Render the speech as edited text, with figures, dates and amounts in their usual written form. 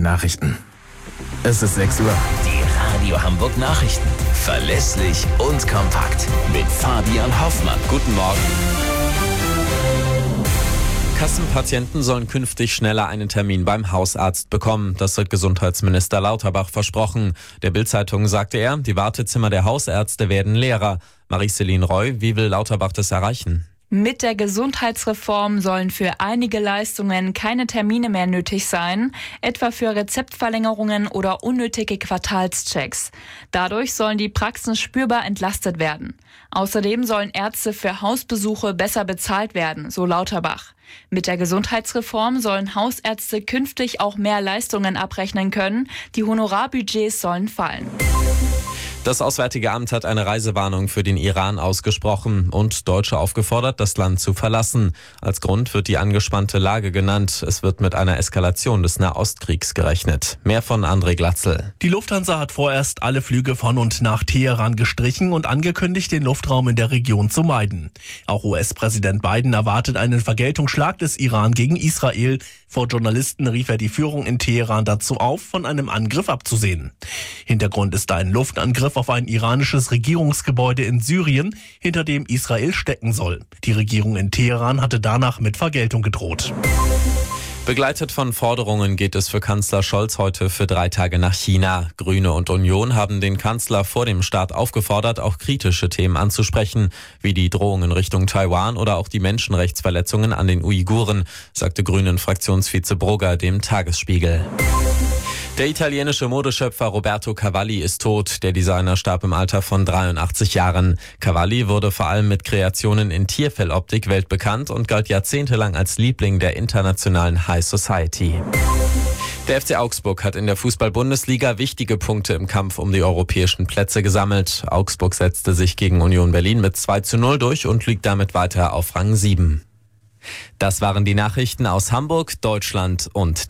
Nachrichten. Es ist 6 Uhr. Die Radio Hamburg Nachrichten. Verlässlich und kompakt. Mit Fabian Hoffmann. Guten Morgen. Kassenpatienten sollen künftig schneller einen Termin beim Hausarzt bekommen. Das hat Gesundheitsminister Lauterbach versprochen. Der Bild-Zeitung sagte er, die Wartezimmer der Hausärzte werden leerer. Marie-Céline Roy, wie will Lauterbach das erreichen? Mit der Gesundheitsreform sollen für einige Leistungen keine Termine mehr nötig sein, etwa für Rezeptverlängerungen oder unnötige Quartalschecks. Dadurch sollen die Praxen spürbar entlastet werden. Außerdem sollen Ärzte für Hausbesuche besser bezahlt werden, so Lauterbach. Mit der Gesundheitsreform sollen Hausärzte künftig auch mehr Leistungen abrechnen können. Die Honorarbudgets sollen fallen. Das Auswärtige Amt hat eine Reisewarnung für den Iran ausgesprochen und Deutsche aufgefordert, das Land zu verlassen. Als Grund wird die angespannte Lage genannt. Es wird mit einer Eskalation des Nahostkriegs gerechnet. Mehr von André Glatzel. Die Lufthansa hat vorerst alle Flüge von und nach Teheran gestrichen und angekündigt, den Luftraum in der Region zu meiden. Auch US-Präsident Biden erwartet einen Vergeltungsschlag des Iran gegen Israel. Vor Journalisten rief er die Führung in Teheran dazu auf, von einem Angriff abzusehen. Hintergrund ist ein Luftangriff auf ein iranisches Regierungsgebäude in Syrien, hinter dem Israel stecken soll. Die Regierung in Teheran hatte danach mit Vergeltung gedroht. Begleitet von Forderungen geht es für Kanzler Scholz heute für 3 Tage nach China. Grüne und Union haben den Kanzler vor dem Start aufgefordert, auch kritische Themen anzusprechen, wie die Drohungen Richtung Taiwan oder auch die Menschenrechtsverletzungen an den Uiguren, sagte Grünen-Fraktionsvize Brugger dem Tagesspiegel. Der italienische Modeschöpfer Roberto Cavalli ist tot. Der Designer starb im Alter von 83 Jahren. Cavalli wurde vor allem mit Kreationen in Tierfelloptik weltbekannt und galt jahrzehntelang als Liebling der internationalen High Society. Der FC Augsburg hat in der Fußball-Bundesliga wichtige Punkte im Kampf um die europäischen Plätze gesammelt. Augsburg setzte sich gegen Union Berlin mit 2:0 durch und liegt damit weiter auf Rang 7. Das waren die Nachrichten aus Hamburg, Deutschland und